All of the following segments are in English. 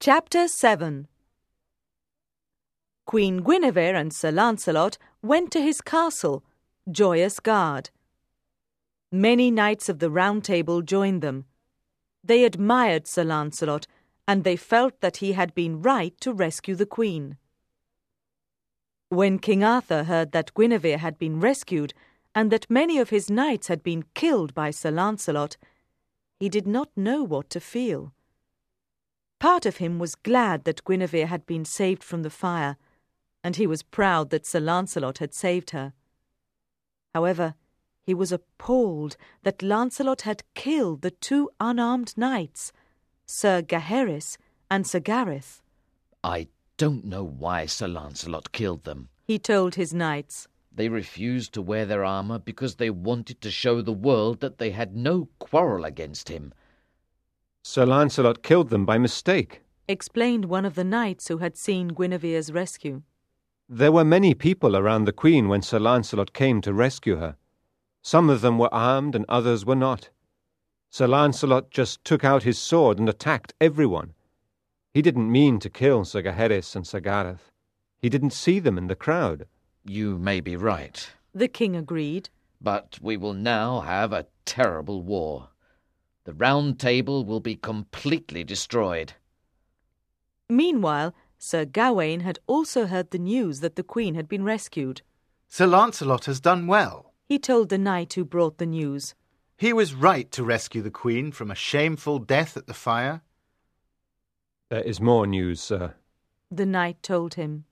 Chapter 7. Queen Guinevere and Sir Lancelot went to his castle, Joyous Gard. Many knights of the Round Table joined them. They admired Sir Lancelot, and they felt that he had been right to rescue the queen. When King Arthur heard that Guinevere had been rescued, and that many of his knights had been killed by Sir Lancelot, he did not know what to feel. Part of him was glad that Guinevere had been saved from the fire, and he was proud that Sir Lancelot had saved her. However, he was appalled that Lancelot had killed the two unarmed knights, Sir Gaheris and Sir Gareth. "I don't know why Sir Lancelot killed them," he told his knights. "They refused to wear their armour because they wanted to show the world that they had no quarrel against him." "Sir Lancelot killed them by mistake," explained one of the knights who had seen Guinevere's rescue. "There were many people around the Queen when Sir Lancelot came to rescue her. Some of them were armed and others were not. Sir Lancelot just took out his sword and attacked everyone. He didn't mean to kill Sir Gaheris and Sir Gareth. He didn't see them in the crowd." "You may be right," the king agreed. "but we will now have a terrible war. The Round Table will be completely destroyed." Meanwhile, Sir Gawain had also heard the news that the queen had been rescued. "Sir Lancelot has done well," he told the knight who brought the news. "He was right to rescue the queen from a shameful death at the fire." "There is more news, sir," the knight told him.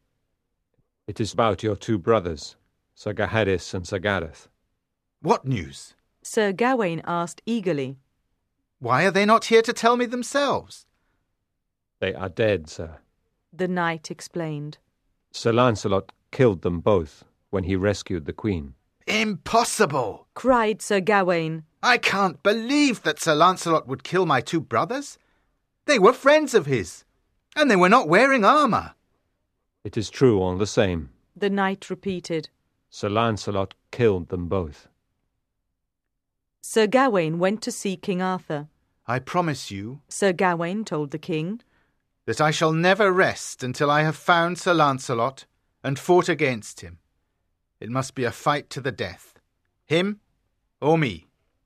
"It is about your two brothers, Sir Gaheris and Sir Gareth." "What news?" Sir Gawain asked eagerly. "Why are they not here to tell me themselves?" "They are dead, sir," the knight explained. "Sir Lancelot killed them both when he rescued the Queen." "Impossible!" cried Sir Gawain. "I can't believe that Sir Lancelot would kill my two brothers. They were friends of his, and they were not wearing armour." "It is true all the same," the knight repeated. "Sir Lancelot killed them both." Sir Gawain went to see King Arthur. "I promise you," Sir Gawain told the king, "that I shall never rest until I have found Sir Lancelot and fought against him. It must be a fight to the death. Him or me."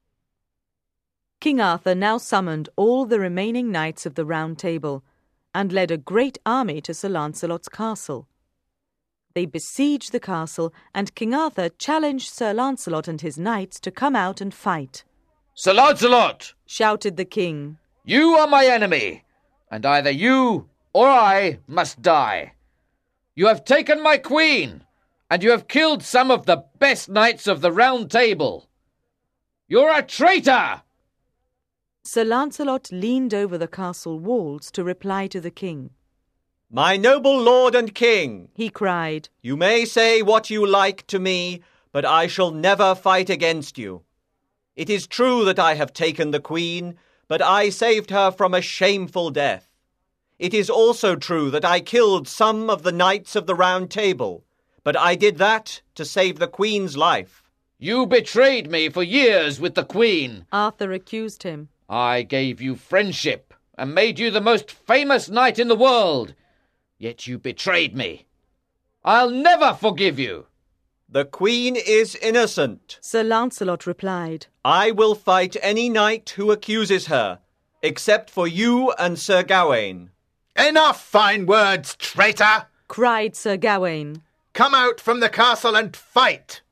King Arthur now summoned all the remaining knights of the Round Table and led a great army to Sir Lancelot's castle. They besieged the castle, and King Arthur challenged Sir Lancelot and his knights to come out and fight. "Sir Lancelot!" shouted the king. "You are my enemy, and either you or I must die. You have taken my queen, and you have killed some of the best knights of the Round Table. You're a traitor!" Sir Lancelot leaned over the castle walls to reply to the king. "My noble lord and king," he cried, "you may say what you like to me, but I shall never fight against you. It is true that I have taken the queen, but I saved her from a shameful death. It is also true that I killed some of the knights of the Round Table, but I did that to save the queen's life." "You betrayed me for years with the queen," Arthur accused him. "I gave you friendship and made you the most famous knight in the world. Yet you betrayed me. I'll never forgive you." "The queen is innocent," Sir Lancelot replied. "I will fight any knight who accuses her, except for you and Sir Gawain." "Enough fine words, traitor!" cried Sir Gawain. "Come out from the castle and fight!"